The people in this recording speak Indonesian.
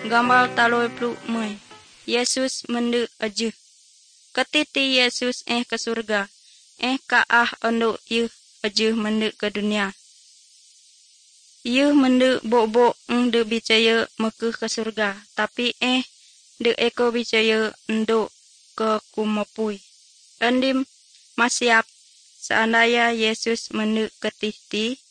Gambar taloi pluk mui. Yesus mendu ajuh. Ketiti Yesus ke surga. Kaah ondok yuh ajuh mendu ke dunia. Yuh mendu bok-bok de bicaya mekuh ke surga. Tapi de eko bicaya endok ke kumopui. Endim masiap seandainya Yesus mendu ketiti